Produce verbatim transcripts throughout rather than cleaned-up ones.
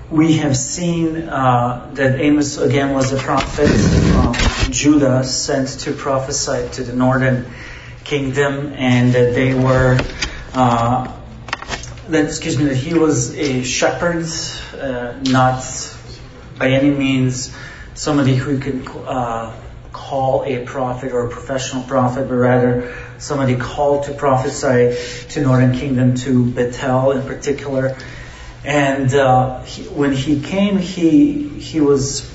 we have seen uh, that Amos again was a prophet from Judah sent to prophesy to the northern kingdom, and that they were, uh, that excuse me, that he was a shepherd, uh, not by any means somebody who could uh, call a prophet or a professional prophet, but rather somebody called to prophesy to northern kingdom, to Bethel in particular. And uh, he, when he came, he he was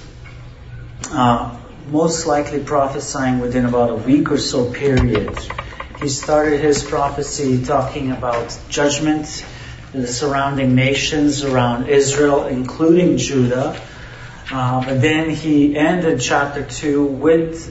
uh, most likely prophesying within about a week or so period. He started his prophecy talking about judgment, the surrounding nations around Israel, including Judah. Uh, but then he ended chapter two with,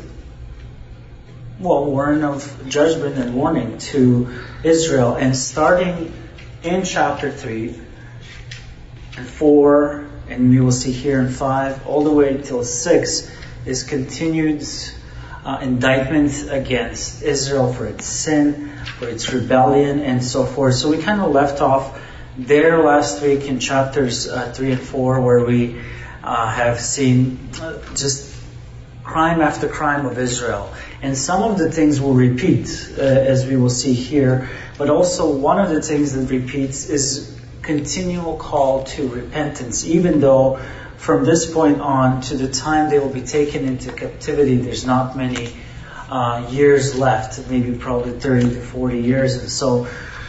well, word of judgment and warning to Israel. And starting in chapter three, and four, and we will see here in five, all the way till six, is continued uh, indictment against Israel for its sin, for its rebellion, and so forth. So we kind of left off there last week in chapters uh, three and four, where we uh, have seen uh, just crime after crime of Israel. And some of the things will repeat, uh, as we will see here. But also one of the things that repeats is continual call to repentance, even though from this point on to the time they will be taken into captivity, there's not many uh, years left, maybe probably thirty to forty years. And so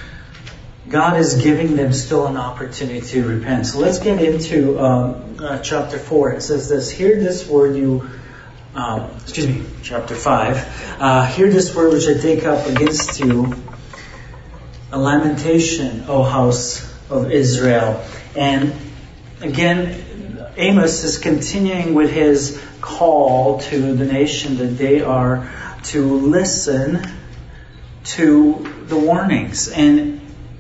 God is giving them still an opportunity to repent. So let's get into um, uh, chapter four. It says this, hear this word you, uh, excuse me, chapter five, uh, hear this word which I take up against you, a lamentation, O house of Israel. And again, Amos is continuing with his call to the nation that they are to listen to the warnings. And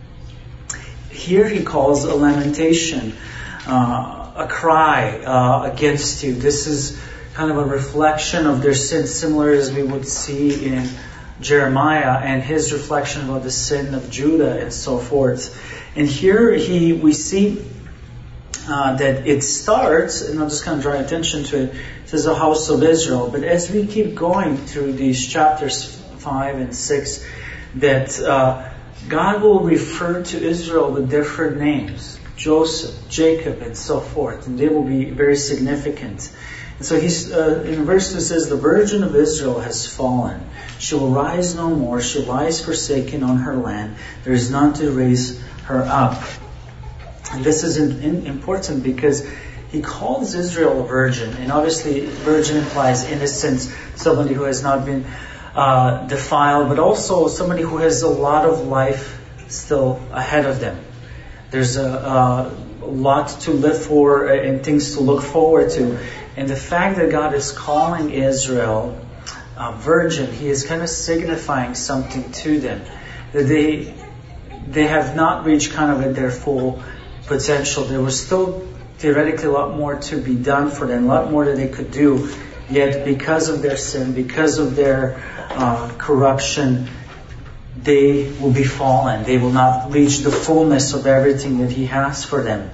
here he calls a lamentation, uh, a cry uh, against you. This is kind of a reflection of their sin, similar as we would see in Jeremiah and his reflection about the sin of Judah and so forth. And here he we see uh, that it starts, and I'll just kind of draw attention to it, it says the house of Israel. But as we keep going through these chapters five and six, that uh, God will refer to Israel with different names, Joseph, Jacob, and so forth, and they will be very significant. And so he's uh, in verse two says, the virgin of Israel has fallen. She will rise no more. She lies forsaken on her land. There is none to raise her up. And this is in, in, important because he calls Israel a virgin. And obviously, virgin implies innocence, somebody who has not been uh, defiled, but also somebody who has a lot of life still ahead of them. There's a, a lot to live for and things to look forward to. And the fact that God is calling Israel a virgin, he is kind of signifying something to them. That they they have not reached kind of at their full potential. There was still theoretically a lot more to be done for them, a lot more that they could do. Yet because of their sin, because of their uh, corruption, they will be fallen. They will not reach the fullness of everything that he has for them.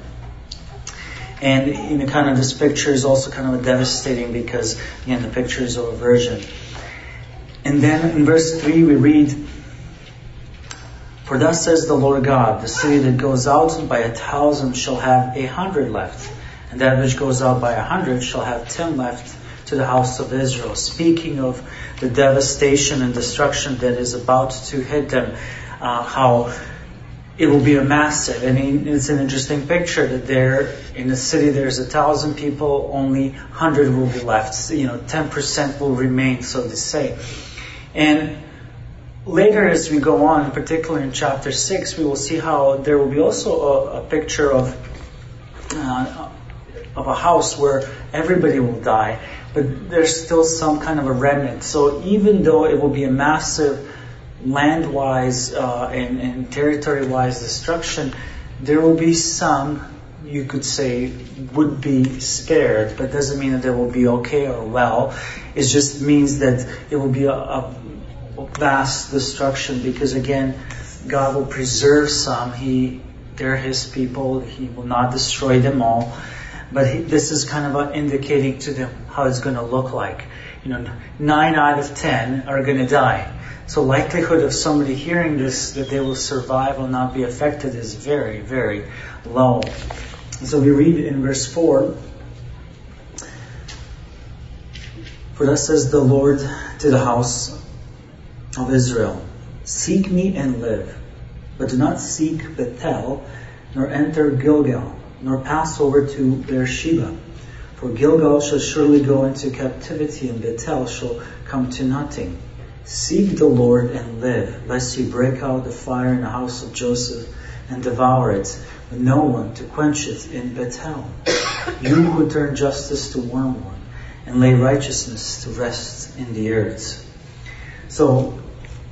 And you know, kind of this picture is also kind of devastating because, again, the picture is of a virgin. And then in verse three we read, for thus says the Lord God, the city that goes out by a thousand shall have a hundred left, and that which goes out by a hundred shall have ten left to the house of Israel. Speaking of the devastation and destruction that is about to hit them, uh, how it will be a massive. I mean, it's an interesting picture that there in the city there's a thousand people, only hundred will be left. You know, ten percent will remain, so to say. And later, as we go on, particularly in chapter six, we will see how there will be also a, a picture of uh, of a house where everybody will die, but there's still some kind of a remnant. So even though it will be a massive land-wise uh, and, and territory-wise destruction, there will be some, you could say, would be spared, but doesn't mean that they will be okay or well. It just means that it will be a, a vast destruction because, again, God will preserve some. He They're His people. He will not destroy them all. But he, this is kind of indicating to them how it's going to look like. You know, nine out of ten are going to die. So likelihood of somebody hearing this, that they will survive or not be affected, is very, very low. So we read in verse four, "For thus says the Lord to the house of Israel, seek me and live, but do not seek Bethel, nor enter Gilgal, nor pass over to Beersheba. For Gilgal shall surely go into captivity, and Bethel shall come to nothing. Seek the Lord and live, lest He break out the fire in the house of Joseph and devour it, with no one to quench it in Bethel. You who turn justice to wormwood, and lay righteousness to rest in the earth." So,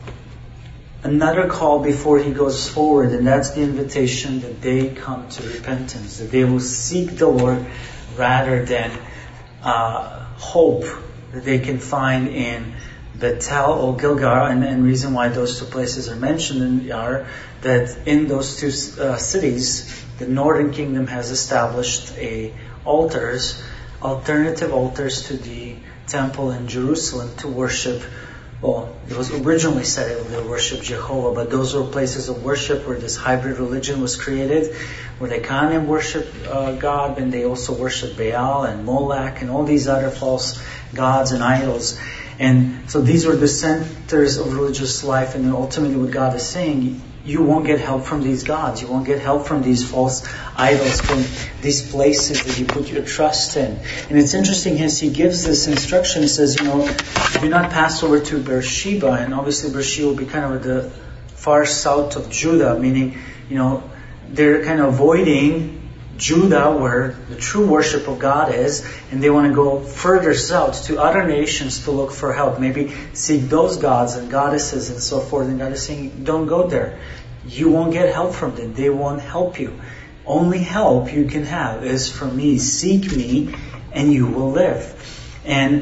another call before he goes forward, and that's the invitation that they come to repentance, that they will seek the Lord rather than uh, hope that they can find in Bethel or Gilgal. And the reason why those two places are mentioned are that in those two uh, cities, the northern kingdom has established a altars, alternative altars to the temple in Jerusalem to worship. Well, it was originally said it would worship Jehovah, but those were places of worship where this hybrid religion was created, where they kind of worship uh, God, and they also worship Baal and Molech and all these other false gods and idols. And so these were the centers of religious life, and ultimately what God is saying, you won't get help from these gods. You won't get help from these false idols, from these places that you put your trust in. And it's interesting, as he gives this instruction, he says, you know, do not pass over to Beersheba. And obviously Beersheba will be kind of at the far south of Judah, meaning, you know, they're kind of avoiding Judah, where the true worship of God is, and they want to go further south to other nations to look for help. Maybe seek those gods and goddesses and so forth. And God is saying, don't go there. You won't get help from them. They won't help you. Only help you can have is from me. Seek me and you will live. And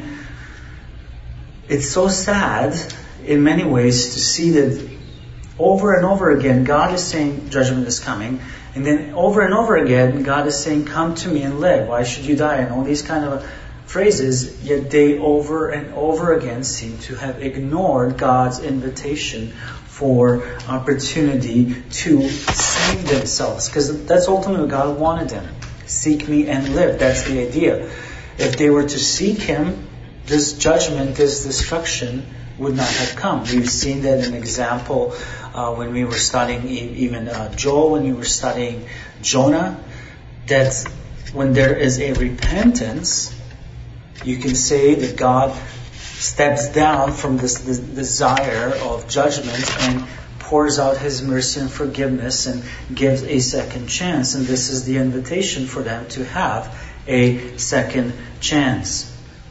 it's so sad in many ways to see that over and over again, God is saying judgment is coming. And then over and over again, God is saying, come to me and live. Why should you die? And all these kind of phrases, yet they over and over again seem to have ignored God's invitation for opportunity to save themselves. Because that's ultimately what God wanted them. Seek me and live. That's the idea. If they were to seek Him, this judgment, this destruction would not have come. We've seen that an example uh, when we were studying even uh, Joel, when we were studying Jonah, that when there is a repentance, you can say that God steps down from this, this desire of judgment and pours out His mercy and forgiveness and gives a second chance. And this is the invitation for them to have a second chance.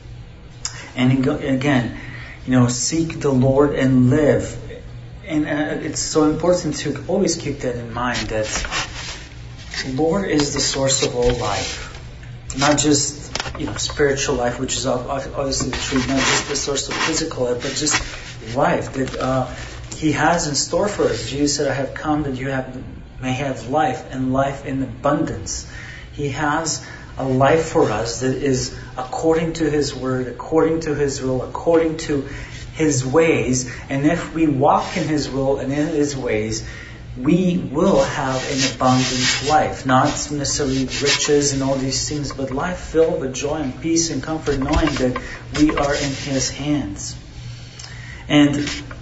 And again, you know, seek the Lord and live. And uh, it's so important to always keep that in mind, that Lord is the source of all life. Not just, you know, spiritual life, which is obviously the truth, not just the source of physical life, but just life that uh, He has in store for us. Jesus said, I have come that you have may have life, and life in abundance. He has a life for us that is according to His word, according to His will, according to His ways. And if we walk in His will and in His ways, we will have an abundant life. Not necessarily riches and all these things, but life filled with joy and peace and comfort, knowing that we are in His hands. And,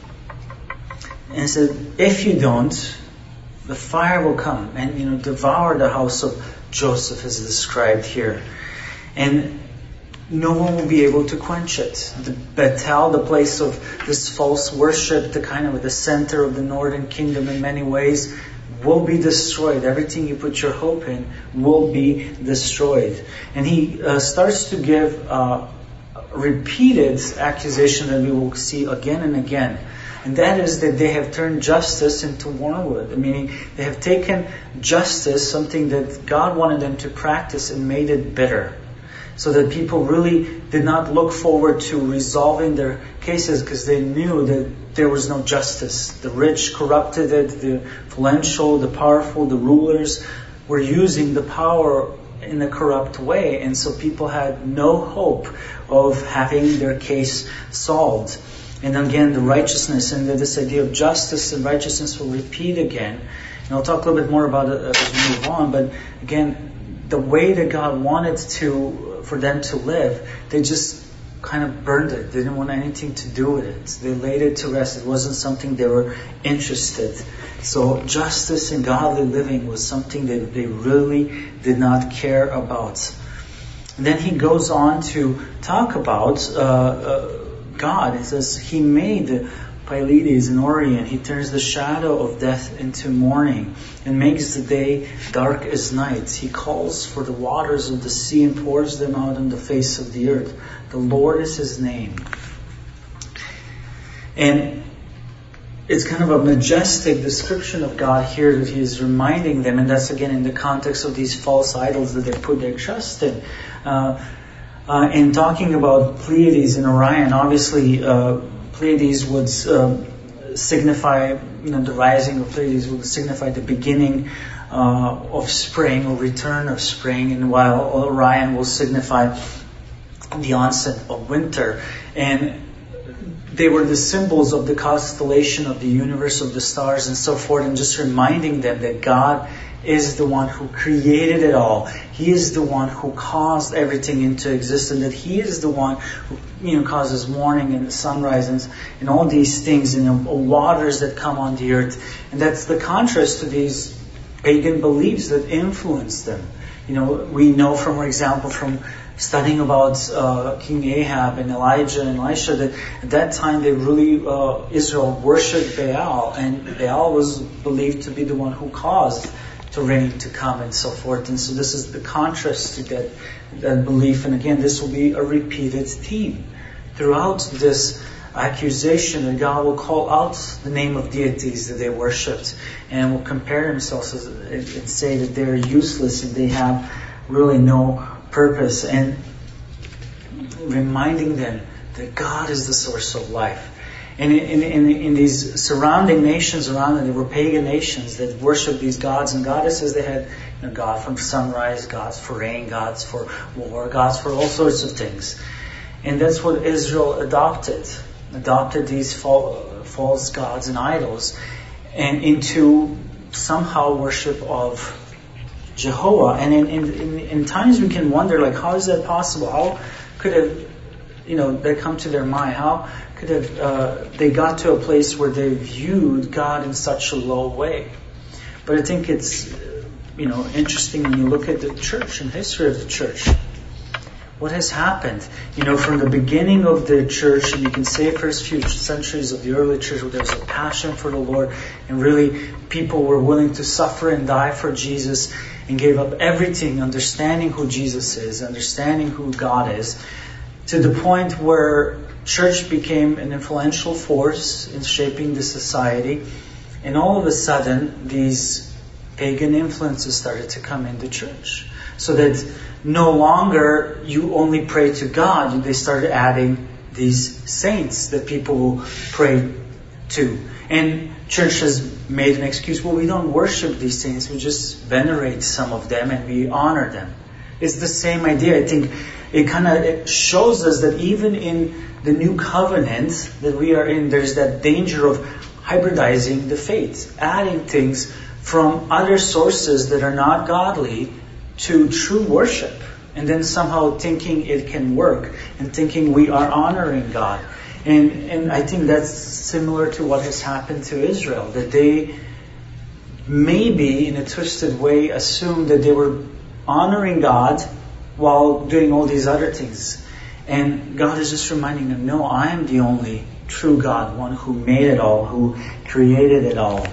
and said, if you don't, the fire will come and, you know, devour the house of Joseph, as described here. And no one will be able to quench it. The Bethel, the place of this false worship, the kind of the center of the northern kingdom in many ways, will be destroyed. Everything you put your hope in will be destroyed. And he uh, starts to give uh, repeated accusation that we will see again and again. And that is that they have turned justice into wormwood. Meaning they have taken justice, something that God wanted them to practice, and made it bitter. So that people really did not look forward to resolving their cases because they knew that there was no justice. The rich corrupted it, the influential, the powerful, the rulers were using the power in a corrupt way. And so people had no hope of having their case solved. And again, the righteousness and this idea of justice and righteousness will repeat again. And I'll talk a little bit more about it as we move on. But again, the way that God wanted to for them to live, they just kind of burned it. They didn't want anything to do with it. They laid it to rest. It wasn't something they were interested. So justice and godly living was something that they really did not care about. And then he goes on to talk about uh, uh, God. He says, He made Pleiades and Orion. He turns the shadow of death into morning and makes the day dark as night. He calls for the waters of the sea and pours them out on the face of the earth. The Lord is His name. And it's kind of a majestic description of God here that He is reminding them, and that's again in the context of these false idols that they put their trust in. Uh, uh, in talking about Pleiades and Orion, obviously uh, Pleiades would uh, signify, you know, the rising of Pleiades would signify the beginning uh, of spring or return of spring, and while Orion will signify the onset of winter. And they were the symbols of the constellation of the universe, of the stars and so forth, and just reminding them that God is the one who created it all. He is the one who caused everything into existence, that He is the one who, you know, causes morning and sunrise and, and all these things, and you know, waters that come on the earth. And that's the contrast to these pagan beliefs that influence them. You know, we know, from, for example, from studying about uh, King Ahab and Elijah and Elisha, that at that time they really, uh, Israel worshipped Baal, and Baal was believed to be the one who caused the rain to come and so forth. And so this is the contrast to that, that belief. And again, this will be a repeated theme throughout this accusation, that God will call out the name of deities that they worshipped and will compare themselves and say that they're useless and they have really no purpose, and reminding them that God is the source of life. And in, in, in these surrounding nations around them, there were pagan nations that worshiped these gods and goddesses. They had, you know, God from sunrise, gods for rain, gods for war, gods for all sorts of things. And that's what Israel adopted. Adopted these false gods and idols, and into somehow worship of Jehovah. And in, in, in times we can wonder, like, how is that possible? How could have, you know, they come to their mind? How could have uh, they got to a place where they viewed God in such a low way? But I think it's, you know, interesting when you look at the church and history of the church. What has happened? You know, from the beginning of the church, and you can say first few centuries of the early church, where there was a passion for the Lord, and really people were willing to suffer and die for Jesus, and gave up everything, understanding who Jesus is, understanding who God is, to the point where church became an influential force in shaping the society. And all of a sudden, these pagan influences started to come into church. So that no longer you only pray to God, they started adding these saints that people will pray to. And church has made an excuse, well, we don't worship these saints, we just venerate some of them and we honor them. It's the same idea. I think it kind of shows us that even in the new covenant that we are in, there's that danger of hybridizing the faith, adding things from other sources that are not godly to true worship, and then somehow thinking it can work and thinking we are honoring God. And and I think that's similar to what has happened to Israel, that they maybe in a twisted way assumed that they were honoring God while doing all these other things. And God is just reminding them, no, I am the only true God, one who made it all, who created it all.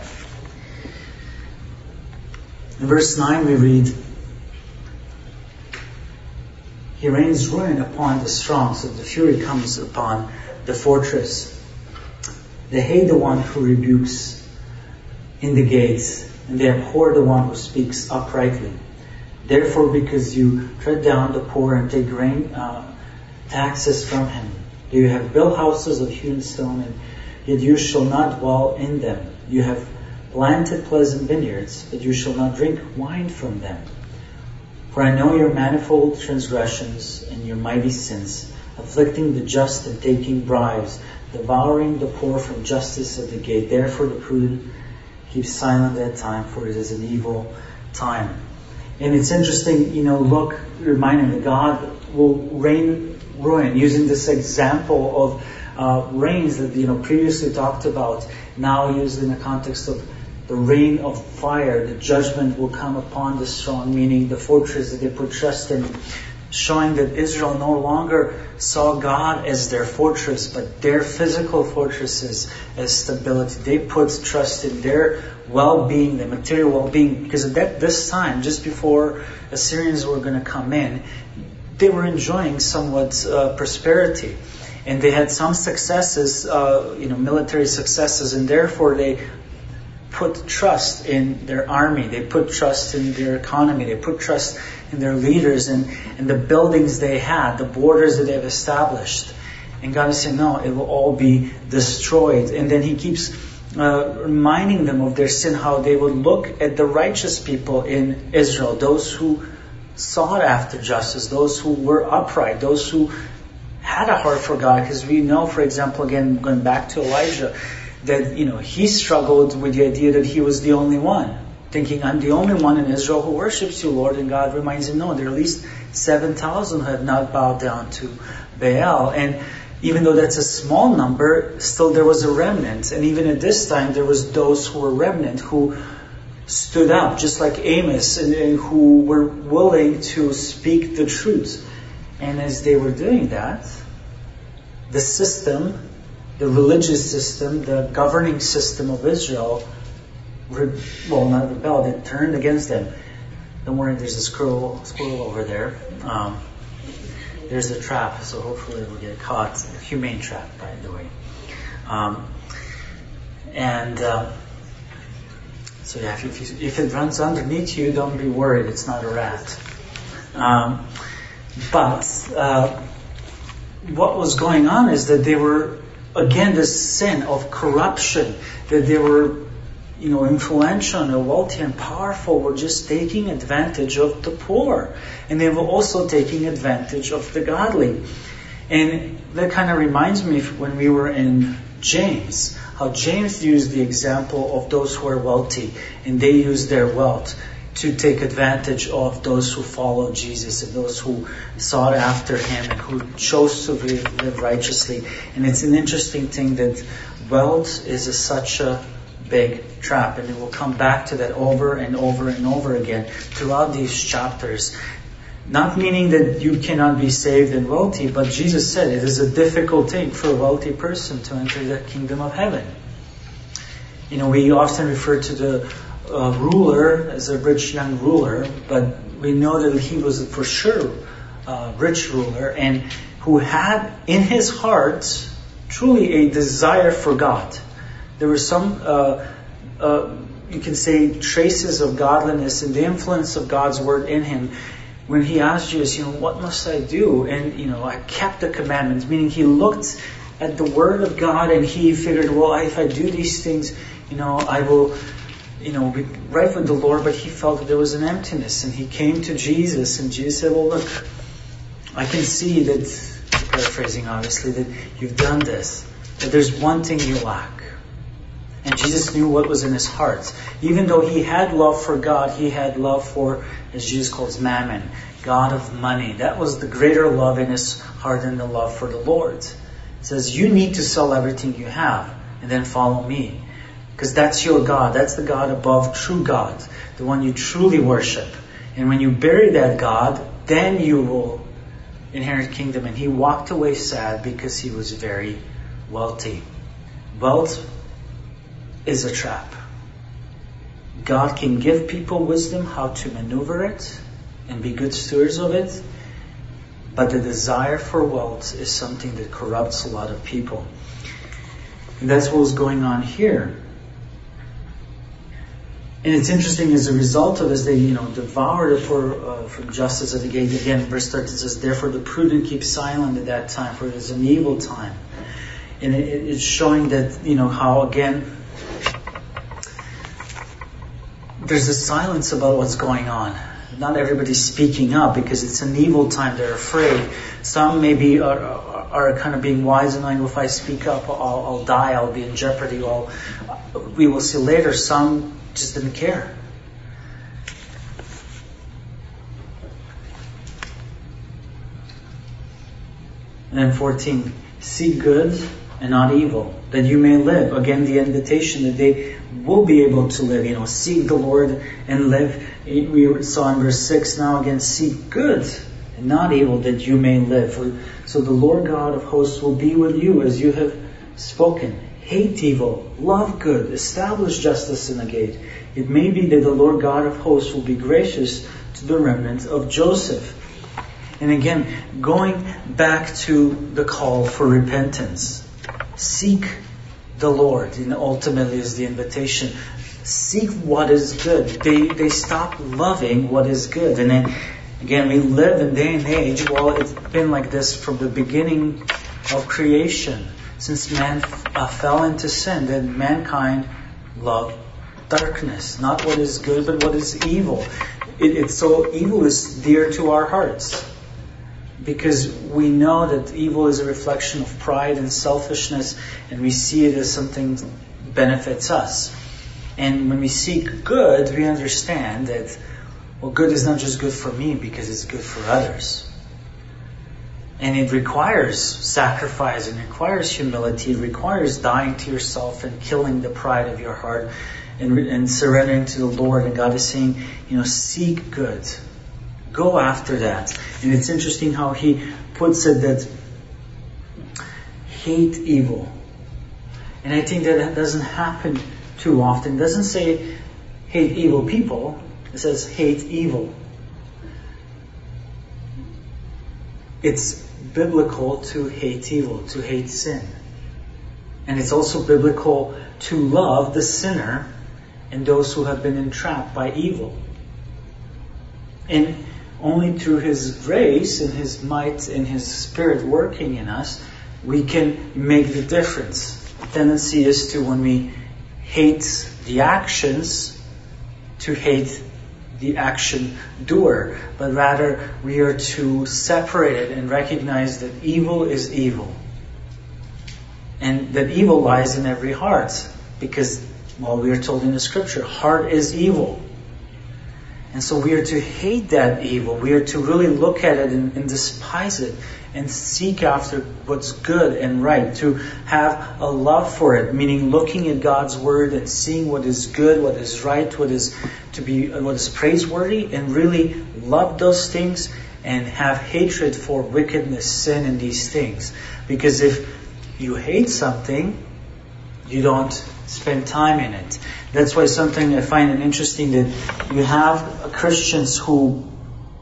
In verse nine we read, He rains ruin upon the strong, so the fury comes upon the fortress. They hate the one who rebukes in the gates, and they abhor the one who speaks uprightly. Therefore, because you tread down the poor and take grain uh, taxes from him, you have built houses of hewn stone, and yet you shall not dwell in them. You have planted pleasant vineyards, but you shall not drink wine from them. For I know your manifold transgressions and your mighty sins, afflicting the just and taking bribes, devouring the poor from justice at the gate. Therefore the prudent keep silent at time, for it is an evil time. And it's interesting, you know, look, reminding that God will rain ruin, using this example of uh, rains that, you know, previously talked about, now used in the context of the rain of fire. The judgment will come upon the strong, meaning the fortress that they put trust in, showing that Israel no longer saw God as their fortress, but their physical fortresses as stability. They put trust in their well-being, their material well-being, because at that, this time, just before Assyrians were going to come in, they were enjoying somewhat uh, prosperity. And they had some successes, uh, you know, military successes, and therefore they put trust in their army. They put trust in their economy. They put trust in their leaders and, and the buildings they had, the borders that they've established. And God is saying, no, it will all be destroyed. And then He keeps uh, reminding them of their sin, how they would look at the righteous people in Israel, those who sought after justice, those who were upright, those who had a heart for God. Because we know, for example, again, going back to Elijah, that, you know, he struggled with the idea that he was the only one, thinking, I'm the only one in Israel who worships you, Lord. And God reminds him, no, there are at least seven thousand who have not bowed down to Baal. And even though that's a small number, still there was a remnant. And even at this time, there was those who were remnant, who stood up, just like Amos, and, and who were willing to speak the truth. And as they were doing that, the system, the religious system, the governing system of Israel, re- well, not rebelled, it turned against them. Don't worry, there's a squirrel, squirrel over there. Um, there's a trap, so hopefully it will get caught. A humane trap, by the way. Um, and uh, so yeah, if, you, if it runs underneath you, don't be worried. It's not a rat. Um, but uh, what was going on is that they were, again, this sin of corruption, that they were, you know, influential and wealthy and powerful, were just taking advantage of the poor. And they were also taking advantage of the godly. And that kind of reminds me of when we were in James, how James used the example of those who are wealthy, and they used their wealth to take advantage of those who followed Jesus and those who sought after Him and who chose to live, live righteously. And it's an interesting thing that wealth is a, such a big trap, and it will come back to that over and over and over again throughout these chapters. Not meaning that you cannot be saved and wealthy, but Jesus said it is a difficult thing for a wealthy person to enter the kingdom of heaven. You know, we often refer to the uh, ruler as a rich young ruler, but we know that he was for sure a rich ruler, and who had in his heart truly a desire for God. There were some, uh, uh, you can say, traces of godliness and the influence of God's word in him. When he asked Jesus, you know, what must I do? And, you know, I kept the commandments, meaning he looked at the word of God and he figured, well, if I do these things, you know, I will, you know, be right with the Lord. But he felt that there was an emptiness, and he came to Jesus, and Jesus said, well, look, I can see that, paraphrasing obviously, that you've done this, but there's one thing you lack. And Jesus knew what was in his heart. Even though he had love for God, he had love for, as Jesus calls, mammon, God of money. That was the greater love in his heart than the love for the Lord. He says, you need to sell everything you have and then follow me. Because that's your God. That's the God above, true God, the one you truly worship. And when you bury that God, then you will inherit kingdom. And he walked away sad because he was very wealthy. Wealth is a trap. God can give people wisdom how to maneuver it and be good stewards of it, but the desire for wealth is something that corrupts a lot of people. And that's what was going on here. And it's interesting, as a result of this, they, you know, devoured it for, uh, from justice at the gate. Again, verse thirteen says, therefore the prudent keep silent at that time, for it is an evil time. And it, it's showing that, you know, how, again, there's a silence about what's going on. Not everybody's speaking up because it's an evil time. They're afraid. Some maybe are, are kind of being wise and knowing, if I speak up, I'll, I'll die, I'll be in jeopardy. I'll, we will see later. Some just didn't care. And then fourteen, seek good and not evil, that you may live. Again, the invitation that they will be able to live. You know, seek the Lord and live. We saw in verse six, now again, seek good and not evil, that you may live. For, so the Lord God of hosts will be with you as you have spoken. Hate evil, love good, establish justice in the gate. It may be that the Lord God of hosts will be gracious to the remnant of Joseph. And again, going back to the call for repentance. Seek the Lord, and ultimately is the invitation. Seek what is good. They they stop loving what is good. And then, again, we live in day and age, well, it's been like this from the beginning of creation. Since man uh, fell into sin, then mankind loved darkness. Not what is good, but what is evil. It, it's so evil is dear to our hearts. Because we know that evil is a reflection of pride and selfishness, and we see it as something that benefits us. And when we seek good, we understand that, well, good is not just good for me because it's good for others. And it requires sacrifice, it requires humility, it requires dying to yourself and killing the pride of your heart and, and surrendering to the Lord. And God is saying, you know, seek good. Go after that. And it's interesting how He puts it that hate evil. And I think that that doesn't happen too often. It doesn't say hate evil people. It says hate evil. It's biblical to hate evil, to hate sin. And it's also biblical to love the sinner and those who have been entrapped by evil. And only through His grace and His might and His Spirit working in us, we can make the difference. The tendency is to, when we hate the actions, to hate the action doer, but rather we are to separate it and recognize that evil is evil. And that evil lies in every heart. Because, well, we are told in the Scripture, heart is evil. And so we are to hate that evil. We are to really look at it and, and despise it and seek after what's good and right. To have a love for it, meaning looking at God's Word and seeing what is good, what is right, what is to be, what is praiseworthy, and really love those things and have hatred for wickedness, sin, and these things. Because if you hate something, you don't spend time in it. That's why something I find it interesting that you have Christians who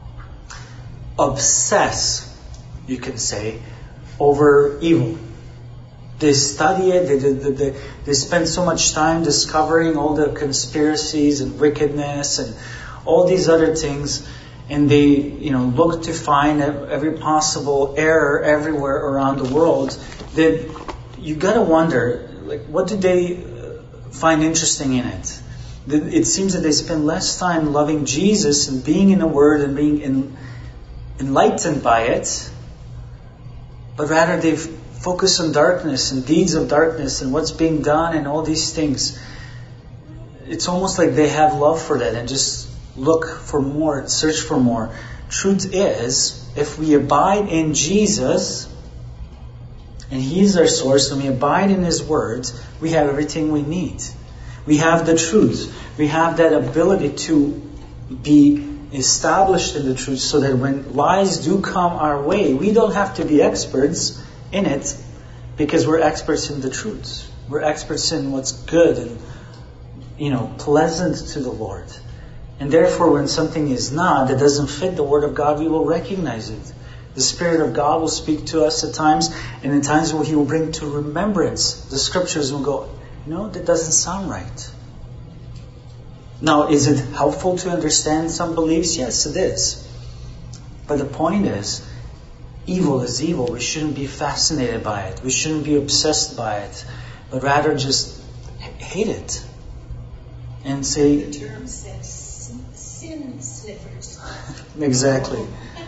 obsess, you can say, over evil. They study it, they, they, they, they spend so much time discovering all the conspiracies and wickedness and all these other things, and they, you know, look to find every possible error everywhere around the world. That you gotta wonder, like, what do they find interesting in it? It seems that they spend less time loving Jesus and being in the Word and being in, enlightened by it, but rather they focus on darkness and deeds of darkness and what's being done and all these things. It's almost like they have love for that and just look for more, search for more. Truth is, if we abide in Jesus, and He is our source, and we abide in His words, we have everything we need. We have the truth. We have that ability to be established in the truth so that when lies do come our way, we don't have to be experts in it because we're experts in the truth. We're experts in what's good and, you know, pleasant to the Lord. And therefore, when something is not, that doesn't fit the Word of God, we will recognize it. The Spirit of God will speak to us at times, and in times where He will bring to remembrance the Scriptures, and we'll go, no, that doesn't sound right. Now, is it helpful to understand some beliefs? Yes, it is. But the point is, evil is evil. We shouldn't be fascinated by it. We shouldn't be obsessed by it. But rather just hate it. And say... The term says sin sniffers. Exactly.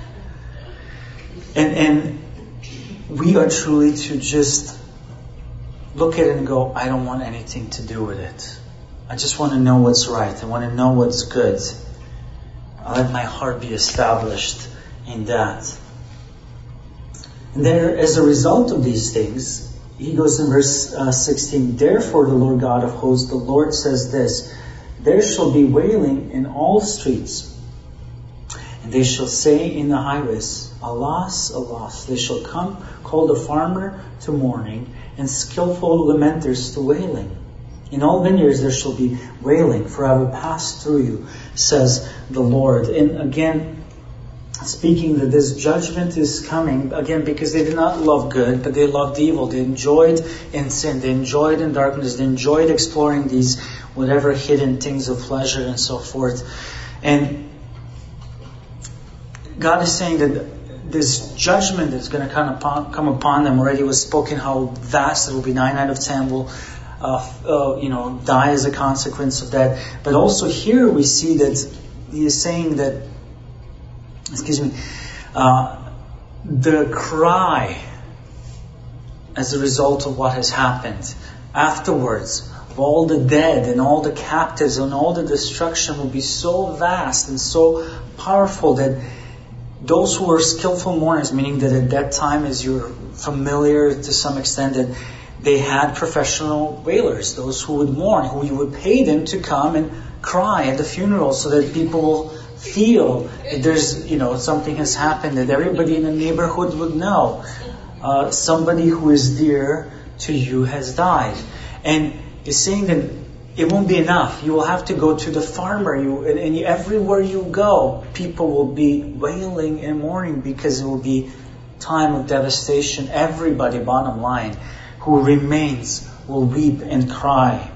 And, and we are truly to just look at it and go, I don't want anything to do with it. I just want to know what's right. I want to know what's good. I let my heart be established in that. And there, as a result of these things, he goes in verse uh, sixteen, therefore the Lord God of hosts, the Lord says this, there shall be wailing in all streets, and they shall say in the highways, alas, alas, they shall come, call the farmer to mourning, and skillful lamenters to wailing. In all vineyards there shall be wailing, for I will pass through you, says the Lord. And again, speaking that this judgment is coming, again, because they did not love good, but they loved evil. They enjoyed in sin. They enjoyed in darkness. They enjoyed exploring these whatever hidden things of pleasure and so forth. And God is saying that this judgment is going to come upon, come upon them. Already was spoken how vast it will be. Nine out of ten will Uh, uh, you know, die as a consequence of that. But also here we see that he is saying that, excuse me, uh, the cry as a result of what has happened afterwards, of all the dead and all the captives and all the destruction will be so vast and so powerful that those who were skillful mourners, meaning that at that time, as you're familiar to some extent, that they had professional wailers, those who would mourn, who you would pay them to come and cry at the funeral so that people will feel that there's, you know, something has happened, that everybody in the neighborhood would know. Uh, somebody who is dear to you has died. And it's saying that it won't be enough. You will have to go to the farmer. You and, and everywhere you go, people will be wailing and mourning because it will be time of devastation. Everybody, bottom line, who remains will weep and cry.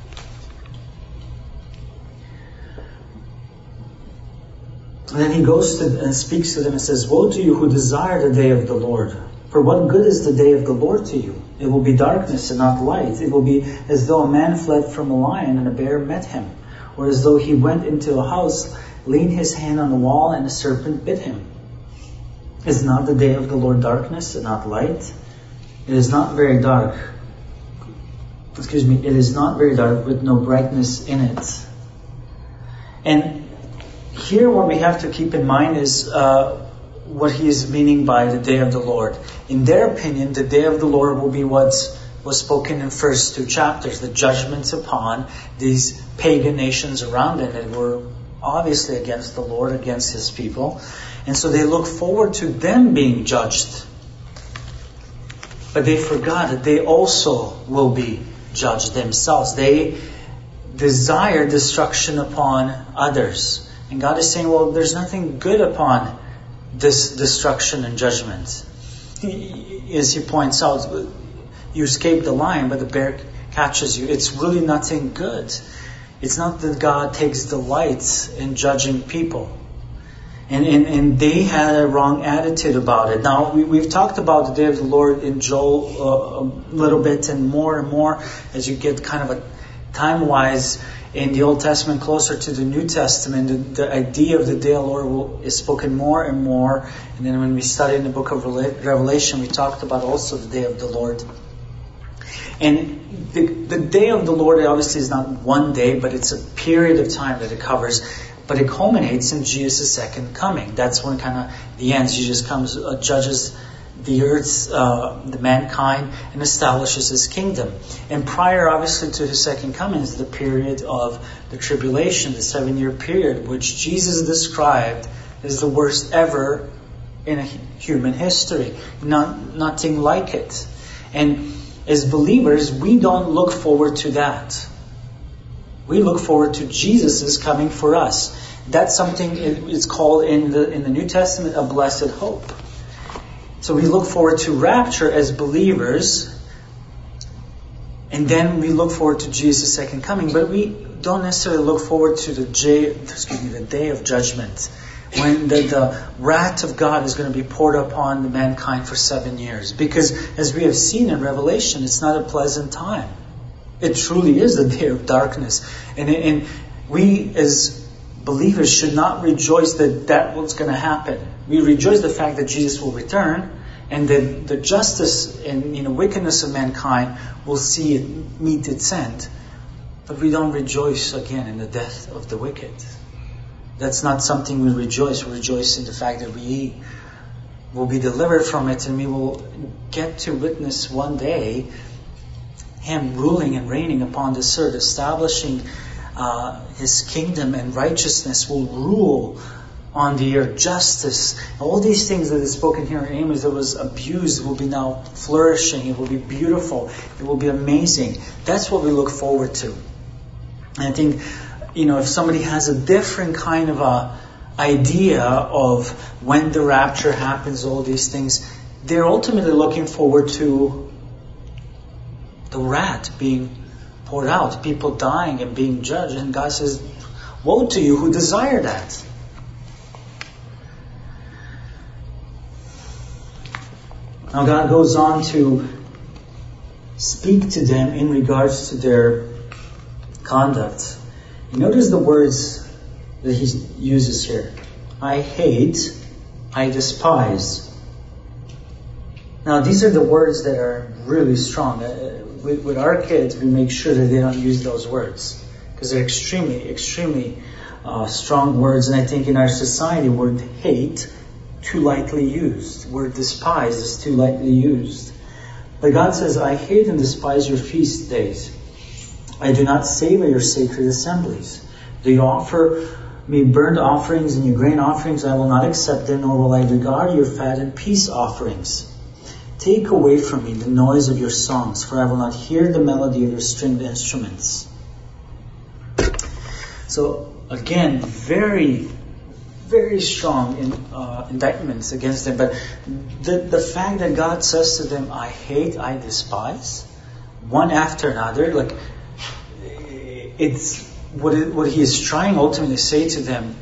And then he goes to and speaks to them and says, woe to you who desire the day of the Lord. For what good is the day of the Lord to you? It will be darkness and not light. It will be as though a man fled from a lion and a bear met him. Or as though he went into a house, leaned his hand on the wall, and a serpent bit him. Is not the day of the Lord darkness and not light? It is not very dark. Excuse me, it is not very dark with no brightness in it. And here what we have to keep in mind is uh, what he is meaning by the day of the Lord. In their opinion, the day of the Lord will be what was spoken in first two chapters, the judgments upon these pagan nations around them that were obviously against the Lord, against his people. And so they look forward to them being judged. But they forgot that they also will be judged themselves. They desire destruction upon others. And God is saying, well, there's nothing good upon this destruction and judgment. As he points out, you escape the lion, but the bear catches you. It's really nothing good. It's not that God takes delight in judging people. And, and, and they had a wrong attitude about it. Now, we, we've talked about the day of the Lord in Joel uh, a little bit, and more and more as you get kind of a time-wise in the Old Testament closer to the New Testament, the, the idea of the day of the Lord will, is spoken more and more. And then when we study in the book of Revelation, we talked about also the day of the Lord. And the, the day of the Lord obviously is not one day, but it's a period of time that it covers. But it culminates in Jesus' second coming. That's when kind of the end. Jesus comes, uh, judges the earth, uh, the mankind, and establishes his kingdom. And prior, obviously, to his second coming is the period of the tribulation, the seven-year period, which Jesus described as the worst ever in a human history. Not, nothing like it. And as believers, we don't look forward to that. We look forward to Jesus' coming for us. That's something, it's called in the in the New Testament a blessed hope. So we look forward to rapture as believers, and then we look forward to Jesus' second coming. But we don't necessarily look forward to the day, excuse me, the day of judgment, when the, the wrath of God is going to be poured upon the mankind for seven years. Because as we have seen in Revelation, it's not a pleasant time. It truly is the day of darkness. And, and we as believers should not rejoice that that what's going to happen. We rejoice the fact that Jesus will return, and that the justice and, you know, wickedness of mankind will see it meet its end. But we don't rejoice again in the death of the wicked. That's not something we rejoice. We rejoice in the fact that we will be delivered from it, and we will get to witness one day Him ruling and reigning upon this earth, establishing uh, His kingdom, and righteousness will rule on the earth. Justice, all these things that is spoken here in Amos that was abused will be now flourishing. It will be beautiful. It will be amazing. That's what we look forward to. And I think, you know, if somebody has a different kind of a idea of when the rapture happens, all these things, they're ultimately looking forward to the wrath being poured out, people dying and being judged. And God says, woe to you who desire that. Now God goes on to speak to them in regards to their conduct. Notice the words that He uses here. I hate, I despise. Now these are the words that are really strong. Uh, with, with our kids, we make sure that they don't use those words, because they're extremely, extremely uh, strong words. And I think in our society, word hate, too lightly used. Word despise is too lightly used. But God says, I hate and despise your feast days. I do not savor your sacred assemblies. Do you offer me burnt offerings and your grain offerings? I will not accept them, nor will I regard your fat and peace offerings. Take away from me the noise of your songs, for I will not hear the melody of your stringed instruments. So again, very, very strong in, uh, indictments against them. But the, the fact that God says to them, I hate, I despise, one after another, like, it's what, it, what He is trying ultimately to say to them,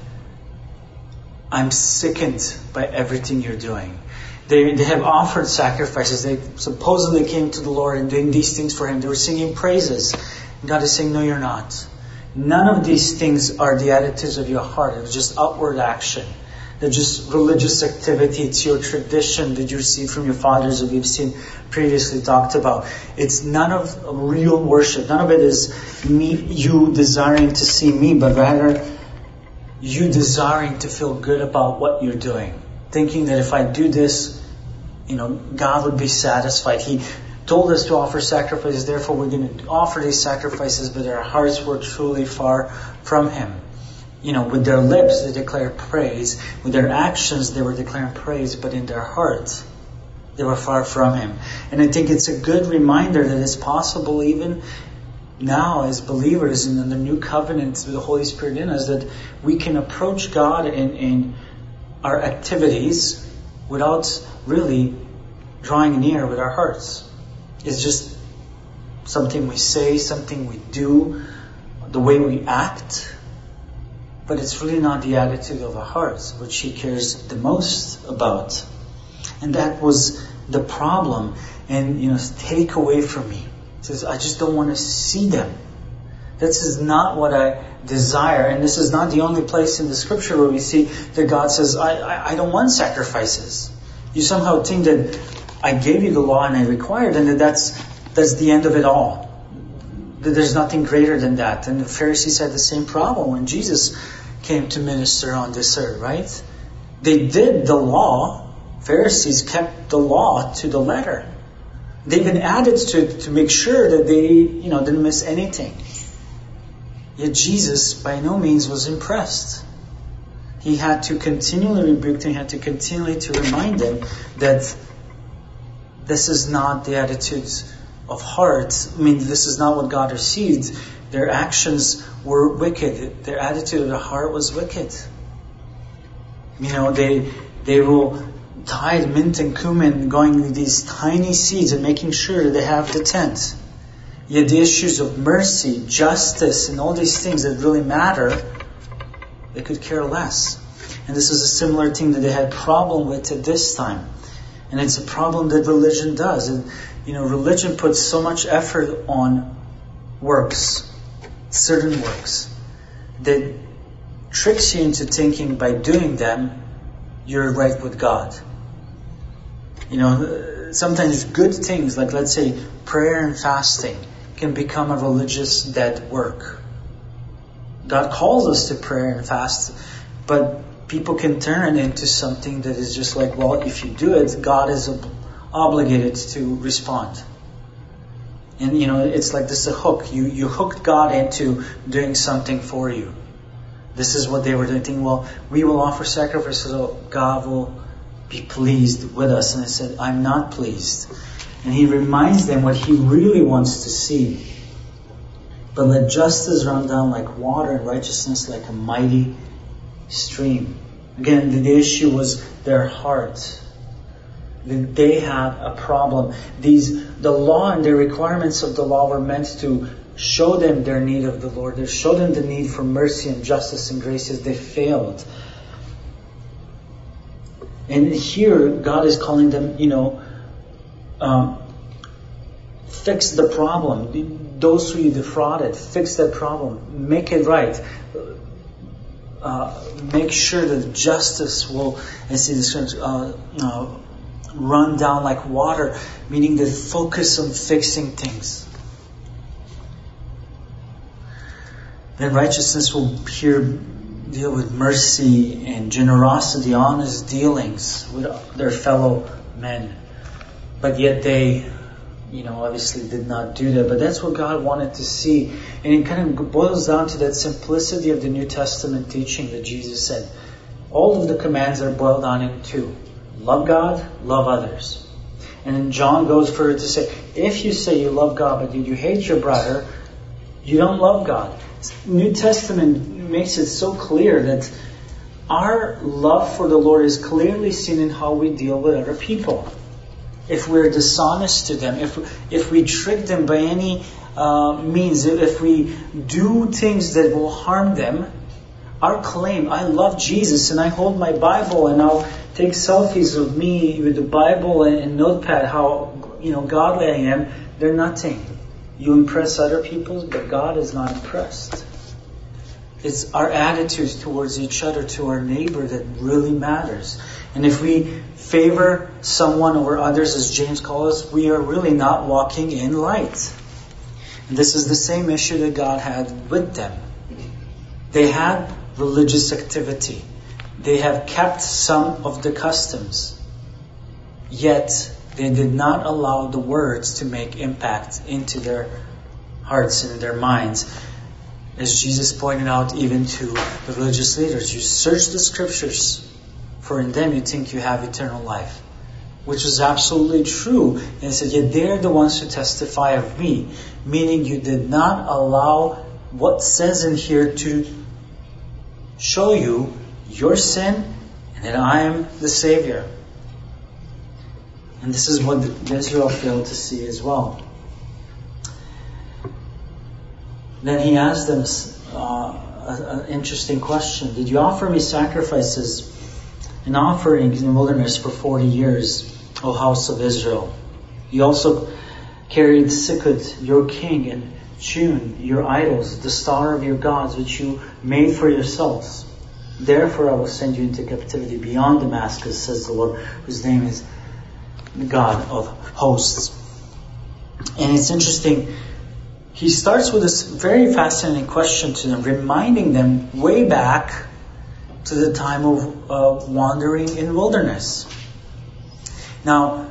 I'm sickened by everything you're doing. They, they have offered sacrifices. They supposedly came to the Lord and doing these things for Him. They were singing praises. And God is saying, no, you're not. None of these things are the attitudes of your heart. It's just outward action. They're just religious activity. It's your tradition that you received from your fathers that we've seen previously talked about. It's none of real worship. None of it is me, you desiring to see me, but rather you desiring to feel good about what you're doing. Thinking that if I do this, you know, God would be satisfied. He told us to offer sacrifices, therefore we're going to offer these sacrifices, but our hearts were truly far from Him. You know, with their lips they declared praise, with their actions they were declaring praise, but in their hearts they were far from Him. And I think it's a good reminder that it's possible even now as believers in the new covenant with the Holy Spirit in us, that we can approach God in, in our activities without really drawing near with our hearts. It's just something we say, something we do, the way we act, but it's really not the attitude of our hearts, which He cares the most about. And that was the problem. And, you know, take away from me. He says, I just don't want to see them. This is not what I desire. And this is not the only place in the scripture where we see that God says, I, I, I don't want sacrifices. You somehow think that I gave you the law and I required, and that that's, that's the end of it all. That there's nothing greater than that. And the Pharisees had the same problem when Jesus came to minister on this earth, right? They did the law. Pharisees kept the law to the letter. They even added to it to make sure that they, you know, didn't miss anything. Yet Jesus by no means was impressed. He had to continually rebuke them. He had to continually to remind them that this is not the attitudes of heart. I mean, this is not what God received. Their actions were wicked. Their attitude of the heart was wicked. You know, they they will tithe mint and cumin, going with these tiny seeds and making sure that they have the tent. Yet the issues of mercy, justice, and all these things that really matter, they could care less. And this is a similar thing that they had problem with at this time. And it's a problem that religion does. And, you know, religion puts so much effort on works, certain works, that tricks you into thinking by doing them, you're right with God. You know, sometimes good things, like let's say prayer and fasting, can become a religious dead work. God calls us to prayer and fast, but people can turn it into something that is just like, well, if you do it, God is ob- obligated to respond. And, you know, it's like this is a hook. You you hooked God into doing something for you. This is what they were doing. Thinking, well, we will offer sacrifices so God will be pleased with us. And I said, I'm not pleased. And he reminds them what he really wants to see. But let justice run down like water and righteousness like a mighty stream. Again, the, the issue was their heart. They had a problem. These, the law and the requirements of the law were meant to show them their need of the Lord. They showed them the need for mercy and justice and grace as they failed. And here, God is calling them, you know, um, fix the problem. Those who you defrauded, fix that problem. Make it right. Uh, make sure that justice will, as he describes, uh, uh, run down like water, meaning that focus on fixing things. Then righteousness will here deal with mercy and generosity, honest dealings with their fellow men. But yet they, you know, obviously did not do that. But that's what God wanted to see. And it kind of boils down to that simplicity of the New Testament teaching that Jesus said. All of the commands are boiled down into love God, love others. And then John goes further to say, if you say you love God but you hate your brother, you don't love God. New Testament makes it so clear that our love for the Lord is clearly seen in how we deal with other people. If we're dishonest to them, if if we trick them by any uh, means, if we do things that will harm them, our claim, I love Jesus and I hold my Bible and I'll take selfies of me with the Bible and, and notepad, how, you know, godly I am, they're nothing. You impress other people, but God is not impressed. It's our attitudes towards each other, to our neighbor, that really matters. And if we favor someone over others, as James calls us, we are really not walking in light. And this is the same issue that God had with them. They had religious activity. They have kept some of the customs. Yet they did not allow the words to make impact into their hearts and their minds. As Jesus pointed out even to the religious leaders, you search the scriptures, for in them you think you have eternal life. Which is absolutely true. And he said, yet they're the ones who testify of me. Meaning you did not allow what says in here to show you your sin and that I am the Savior. And this is what Israel failed to see as well. Then he asked them uh, an interesting question. Did you offer me sacrifices and offerings in the wilderness for forty years, O house of Israel? You also carried Sikkut, your king, and Chun, your idols, the star of your gods, which you made for yourselves. Therefore I will send you into captivity beyond Damascus, says the Lord, whose name is the God of hosts. And it's interesting, he starts with this very fascinating question to them, reminding them way back to the time of uh, wandering in wilderness. Now,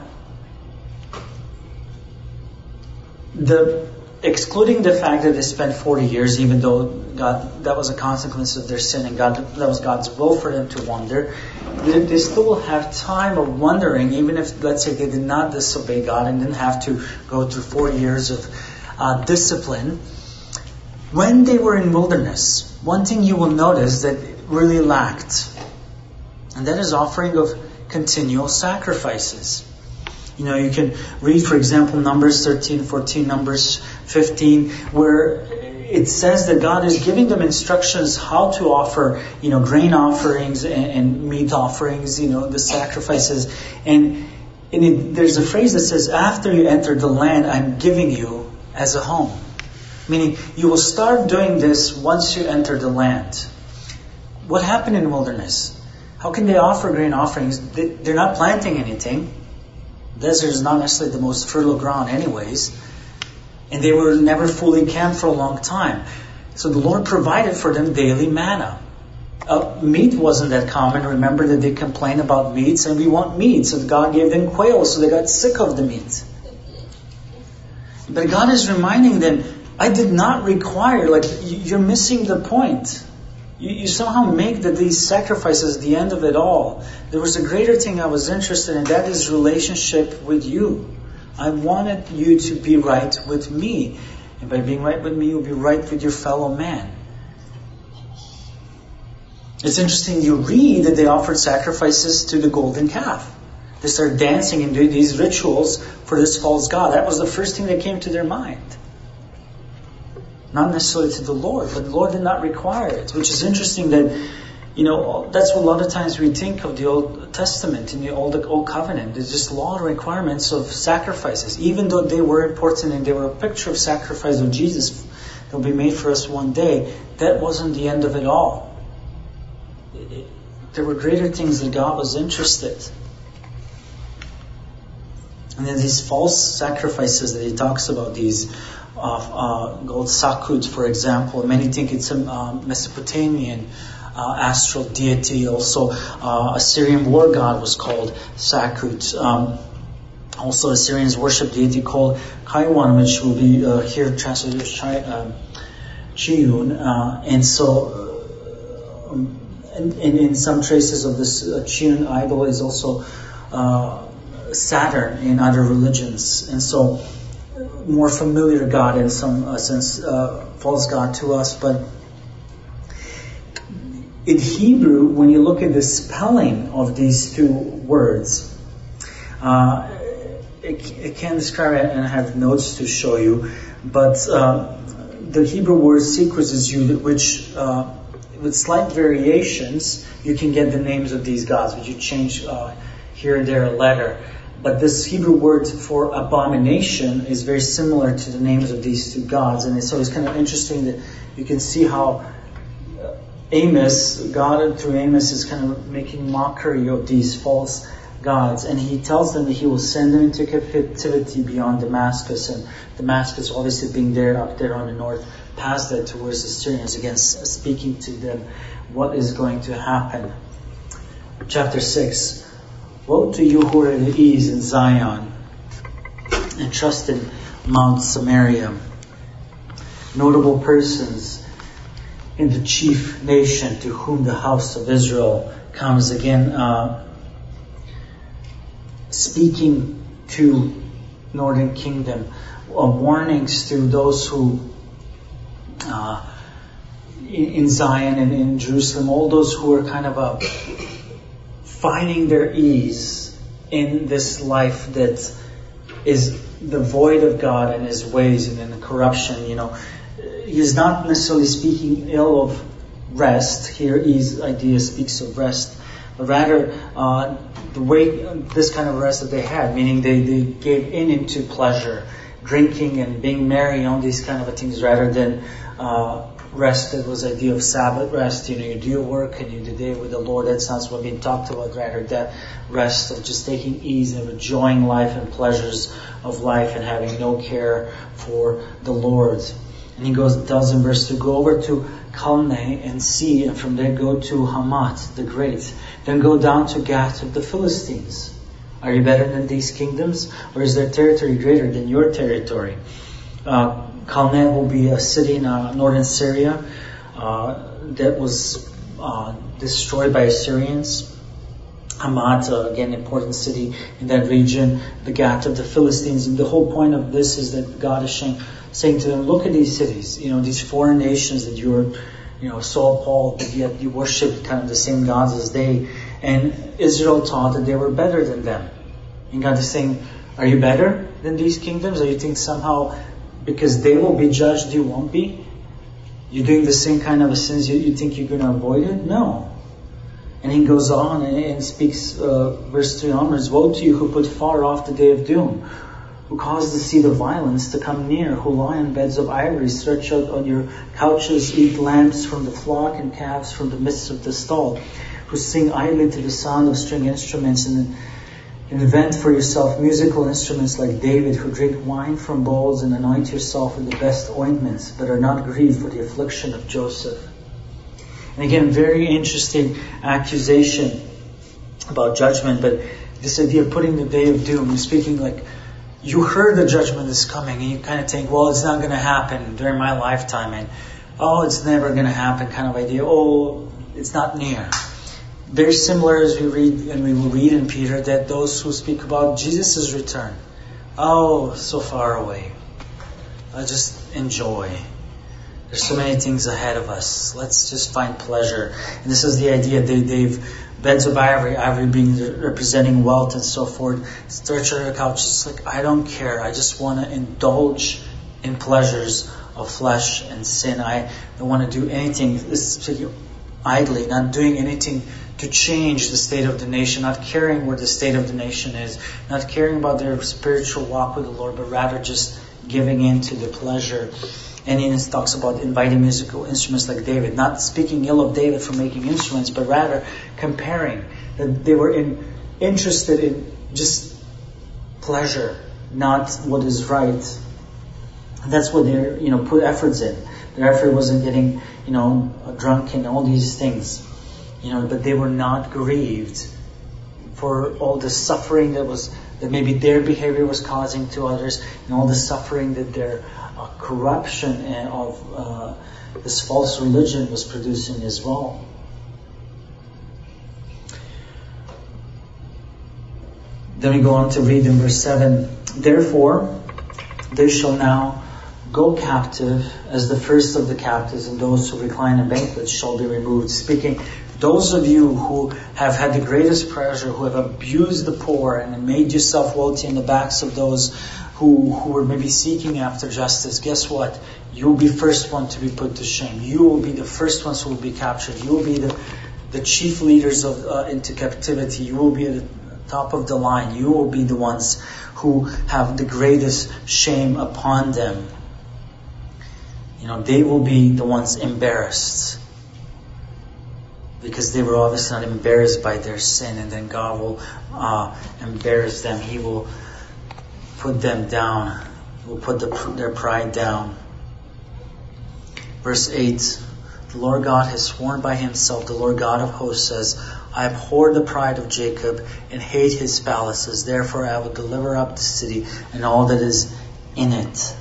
the excluding the fact that they spent forty years, even though God, that was a consequence of their sin and God, that was God's will for them to wander, they, they still have time of wandering, even if, let's say, they did not disobey God and didn't have to go through forty years of uh, discipline. When they were in wilderness, one thing you will notice that really lacked, and that is offering of continual sacrifices. You know, you can read, for example, Numbers thirteen, fourteen, Numbers fifteen, where it says that God is giving them instructions how to offer, you know, grain offerings and, and meat offerings, you know, the sacrifices. And, and it, there's a phrase that says, after you enter the land, I'm giving you as a home. Meaning, you will start doing this once you enter the land. What happened in the wilderness? How can they offer grain offerings? They're not planting anything. Desert is not necessarily the most fertile ground anyways. And they were never fully camped for a long time. So the Lord provided for them daily manna. Uh, meat wasn't that common. Remember that they complained about meats, and we want meat. So God gave them quail, so they got sick of the meat. But God is reminding them, I did not require, like, you're missing the point. You, you somehow make that these sacrifices the end of it all. There was a greater thing I was interested in, that is relationship with you. I wanted you to be right with me. And by being right with me, you'll be right with your fellow man. It's interesting, you read that they offered sacrifices to the golden calf. They started dancing and doing these rituals for this false god. That was the first thing that came to their mind. Not necessarily to the Lord, but the Lord did not require it. Which is interesting that, you know, that's what a lot of times we think of the Old Testament and the Old, Old Covenant. There's just law and requirements of sacrifices. Even though they were important and they were a picture of sacrifice of Jesus that will be made for us one day, that wasn't the end of it all. It, it, there were greater things that God was interested. And then these false sacrifices that he talks about, these uh, uh, gold Sakut, for example. Many think it's a um, Mesopotamian uh, astral deity. Also, uh, Assyrian war god was called Sakut. Um, also, Assyrians worship deity called Kaiwan, which will be uh, here translated as Chai, uh, Chiyun. Uh, and so, uh, and, and in some traces of this uh, Chiyun idol is also uh, Saturn in other religions. And so, more familiar god in some uh, sense, uh, false god to us. But in Hebrew, when you look at the spelling of these two words, uh, it, it can describe it, and I have notes to show you, but uh, the Hebrew word sequence is used, which uh, with slight variations, you can get the names of these gods, which you change uh, here and there a letter. But this Hebrew word for abomination is very similar to the names of these two gods. And so it's kind of interesting that you can see how Amos, God through Amos, is kind of making mockery of these false gods. And he tells them that he will send them into captivity beyond Damascus. And Damascus obviously being there, up there on the north, past that towards the Syrians, again speaking to them what is going to happen. Chapter six. Woe to you who are at ease in Zion and trust in Mount Samaria. Notable persons in the chief nation to whom the house of Israel comes, again uh, speaking to Northern Kingdom, uh, warnings to those who uh, in, in Zion and in Jerusalem, all those who are kind of a finding their ease in this life that is devoid of God and His ways and in the corruption. You know, He is not necessarily speaking ill of rest. Here, His idea speaks of rest, but rather uh, the way this kind of rest that they had, meaning they, they gave in into pleasure, drinking and being merry, all these kind of things, rather than uh, rest that was the idea of Sabbath rest. You know, you do your work and you do the day with the Lord. That's not what's being talked about. Rather, that rest of just taking ease and enjoying life and pleasures of life and having no care for the Lord. And he goes, tells in verse two, go over to Calneh and see, and from there go to Hamath the Great. Then go down to Gath of the Philistines. Are you better than these kingdoms, or is their territory greater than your territory? Uh, Calneh will be a city in uh, northern Syria uh, that was uh, destroyed by Assyrians. Hamath, uh, again, important city in that region, the Gath of the Philistines. And the whole point of this is that God is saying, saying to them, look at these cities, you know, these foreign nations that you're, you know, so appalled, but yet you worship kind of the same gods as they. And Israel taught that they were better than them. And God is saying, are you better than these kingdoms? Or you think somehow because they will be judged, you won't be? You're doing the same kind of sins, you, you think you're going to avoid it? No. And he goes on and, and speaks, uh, verse three onwards, woe to you who put far off the day of doom, who cause the seed of violence to come near, who lie on beds of ivory, stretch out on your couches, eat lambs from the flock and calves from the midst of the stall, who sing idly to the sound of string instruments and invent for yourself musical instruments like David, who drink wine from bowls and anoint yourself with the best ointments, but are not grieved for the affliction of Joseph. And again, very interesting accusation about judgment, but this idea of putting the day of doom, and speaking like, you heard the judgment is coming, and you kind of think, well, it's not going to happen during my lifetime, and oh, it's never going to happen kind of idea. Oh, it's not near. Very similar as we read, and we will read in Peter, that those who speak about Jesus' return, oh, so far away. I just enjoy. There's so many things ahead of us. Let's just find pleasure. And this is the idea. They, they've beds of ivory, ivory being representing wealth and so forth. Stretch on your couch. It's like, I don't care. I just want to indulge in pleasures of flesh and sin. I don't want to do anything idly, not doing anything to change the state of the nation, not caring where the state of the nation is, not caring about their spiritual walk with the Lord, but rather just giving in to the pleasure. And he talks about inviting musical instruments like David, not speaking ill of David for making instruments, but rather comparing that they were in, interested in just pleasure, not what is right. And that's what they, you know, put efforts in. Their effort wasn't getting, you know, drunk and all these things, you know, but they were not grieved for all the suffering that was that maybe their behavior was causing to others, and all the suffering that their uh, corruption of uh, this false religion was producing as well. Then we go on to read in verse seven. Therefore, they shall now go captive as the first of the captives, and those who recline in banquets shall be removed. Speaking, those of you who have had the greatest pleasure, who have abused the poor and made yourself wealthy in the backs of those who, who were maybe seeking after justice, guess what? You will be first one to be put to shame. You will be the first ones who will be captured. You will be the, the chief leaders of uh, into captivity. You will be at the top of the line. You will be the ones who have the greatest shame upon them. You know, they will be the ones embarrassed, because they were obviously not embarrassed by their sin, and then God will uh, embarrass them. He will put them down. He will put the, their pride down. Verse eight, the Lord God has sworn by himself, the Lord God of hosts says, I abhor the pride of Jacob and hate his palaces. Therefore I will deliver up the city and all that is in it.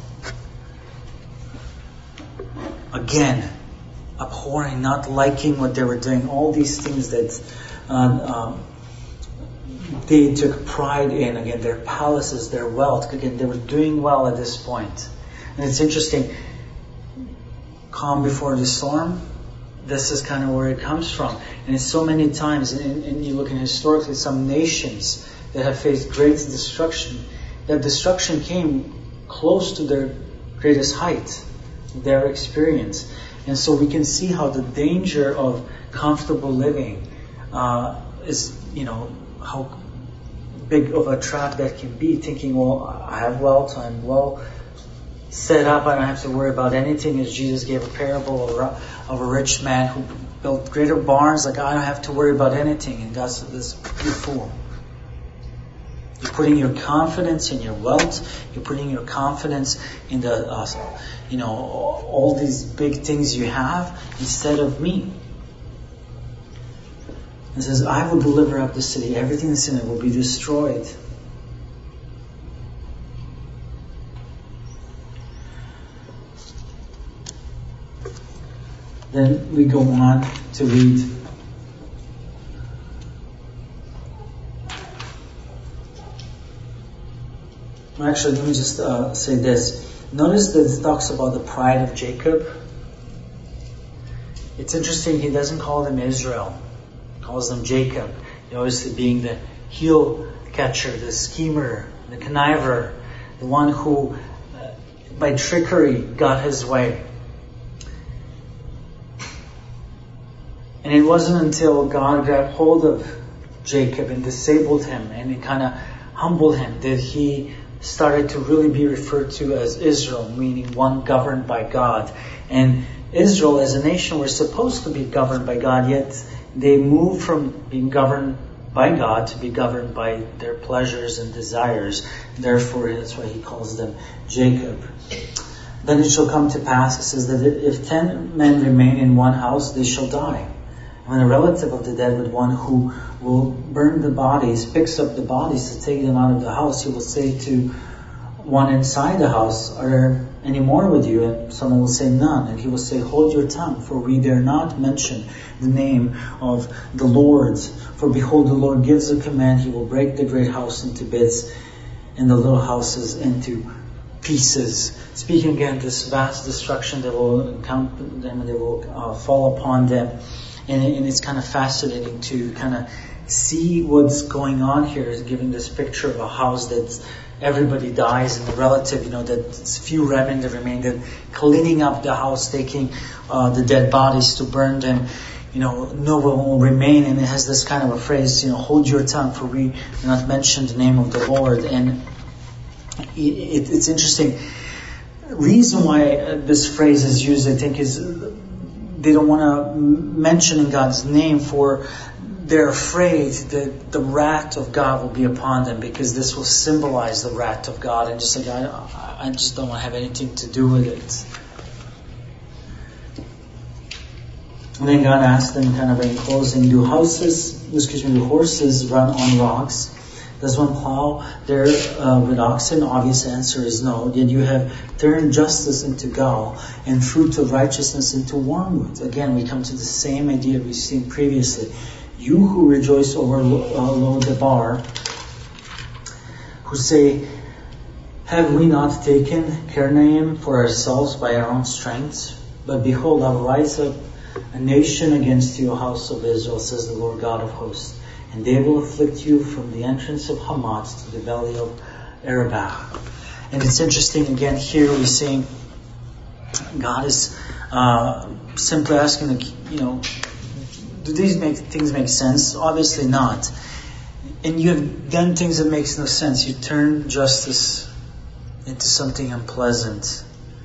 Again, abhorring, not liking what they were doing, all these things that uh, um, they took pride in. Again, their palaces, their wealth. Again, they were doing well at this point. And it's interesting, calm before the storm, this is kind of where it comes from. And it's so many times, and, and you look at historically, some nations that have faced great destruction, that destruction came close to their greatest height, their experience. And so we can see how the danger of comfortable living uh, is, you know, how big of a trap that can be, thinking, well, I have wealth, I'm well set up, I don't have to worry about anything, as Jesus gave a parable of a, of a rich man who built greater barns, like, I don't have to worry about anything. And God said, this, you fool. You're putting your confidence in your wealth. You're putting your confidence in the, uh, you know, all these big things you have instead of me. It says, I will deliver up the city. Everything that's in it will be destroyed. Then we go on to read Actually, let me just uh, say this. Notice that it talks about the pride of Jacob. It's interesting, he doesn't call them Israel. He calls them Jacob. He obviously being the heel catcher, the schemer, the conniver, the one who uh, by trickery, got his way. And it wasn't until God got hold of Jacob and disabled him and it kind of humbled him that he started to really be referred to as Israel, meaning one governed by God. And Israel as a nation were supposed to be governed by God, yet they moved from being governed by God to be governed by their pleasures and desires. Therefore, that's why he calls them Jacob. Then it shall come to pass, it says, that if ten men remain in one house, they shall die. When a relative of the dead, with one who will burn the bodies, picks up the bodies to take them out of the house, he will say to one inside the house, are there any more with you? And someone will say, none. And he will say, hold your tongue, for we dare not mention the name of the Lord. For behold, the Lord gives a command, he will break the great house into bits, and the little houses into pieces. Speaking again, this vast destruction that will encounter them, that will uh, fall upon them. And, it, and it's kind of fascinating to kind of see what's going on here, is giving this picture of a house that everybody dies, and the relative, you know, that it's few remnant that remain, that cleaning up the house, taking uh, the dead bodies to burn them. You know, no one will remain, and it has this kind of a phrase, you know, hold your tongue, for we do not mention the name of the Lord. And it, it, it's interesting. The reason why uh, this phrase is used, I think, is they don't want to mention in God's name, for they're afraid that the wrath of God will be upon them, because this will symbolize the wrath of God, and just like I, I just don't want to have anything to do with it. And then God asked them, kind of in closing, do houses, excuse me, do horses run on rocks? Does one plow there uh, with oxen? Obvious answer is no. Yet you have turned justice into gall and fruit of righteousness into wormwood. Again, we come to the same idea we've seen previously. You who rejoice over uh, Lo-debar, who say, have we not taken Karnaim for ourselves by our own strength? But behold, I will rise up a nation against you, O house of Israel, says the Lord God of hosts. And they will afflict you from the entrance of Hamath to the valley of Arabah. And it's interesting, again, here we're seeing God is uh, simply asking, the, you know, do these make things make sense? Obviously not. And you have done things that makes no sense. You turn justice into something unpleasant.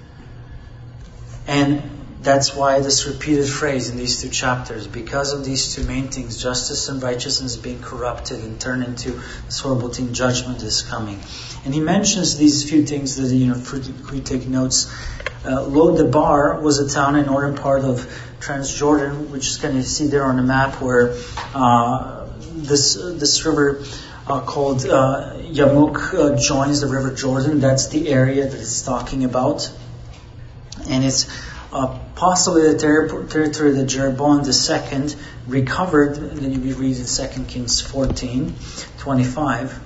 And that's why this repeated phrase in these two chapters, because of these two main things, justice and righteousness being corrupted and turned into this horrible thing, judgment is coming. And he mentions these few things that, you know, for we take notes. Uh, Lo-debar was a town in northern part of Transjordan, which is kind of see there on the map, where uh, this uh, this river uh, called uh, Yamuk uh, joins the river Jordan. That's the area that it's talking about, and it's uh, possibly the ter- territory that Jeroboam the second recovered. And then you read in Second Kings fourteen twenty-five,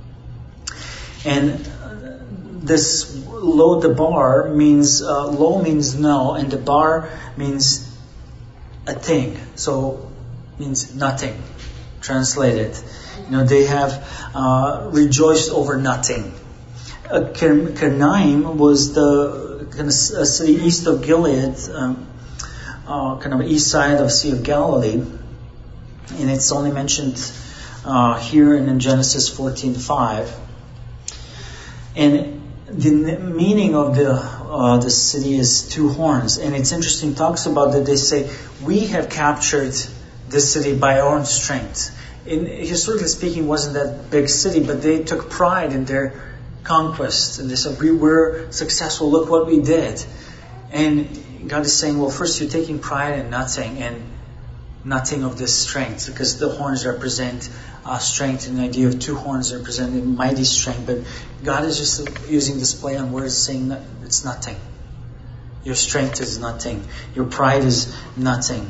and this Lo-debar means uh, lo means no, and debar means a thing, so means nothing. Translated, you know, they have uh, rejoiced over nothing. Uh, Karnaim was the kind of a city east of Gilead, um, uh, kind of east side of Sea of Galilee, and it's only mentioned uh, here and in Genesis fourteen five. And the meaning of the uh, the city is two horns, and it's interesting. It talks about that they say we have captured this city by our own strength. In historically speaking, it wasn't that big city, but they took pride in their conquest, and they said we were successful. Look what we did. And God is saying, well, first you're taking pride in nothing, and nothing of this strength, because the horns represent uh, strength, and the idea of two horns representing mighty strength. But God is just using this play on words, saying that it's nothing. Your strength is nothing. Your pride is nothing.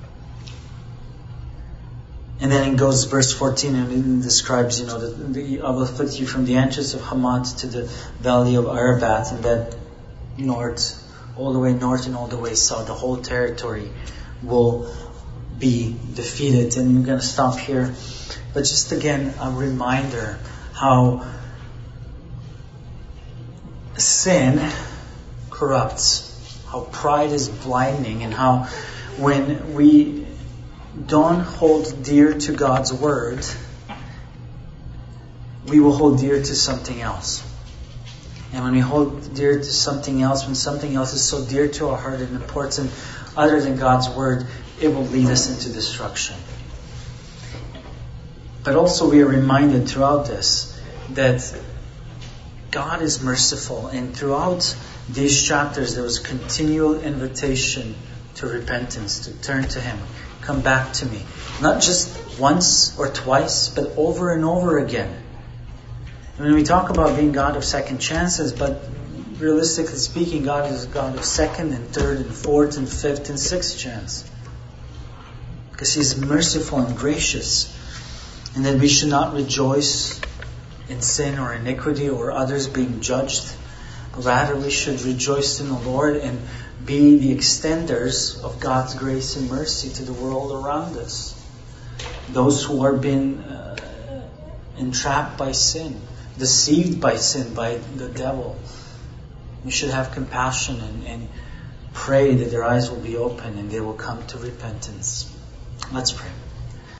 And then it goes verse fourteen, and it describes, you know, that the, I will afflict you from the entrance of Hamath to the valley of Arabat, and that north, all the way north and all the way south, the whole territory will be defeated. And I'm going to stop here. But just again, a reminder how sin corrupts, how pride is blinding, and how when we don't hold dear to God's word, we will hold dear to something else. And when we hold dear to something else, when something else is so dear to our heart and important other than God's word, it will lead us into destruction. But also we are reminded throughout this that God is merciful, and throughout these chapters there was continual invitation to repentance, to turn to Him, come back to me. Not just once or twice, but over and over again. When we talk about being God of second chances, but realistically speaking, God is a God of second and third and fourth and fifth and sixth chance. Because He's merciful and gracious. And that we should not rejoice in sin or iniquity or others being judged. But rather we should rejoice in the Lord and be the extenders of God's grace and mercy to the world around us. Those who are being uh, entrapped by sin, deceived by sin, by the devil. We should have compassion and, and pray that their eyes will be open and they will come to repentance. Let's pray.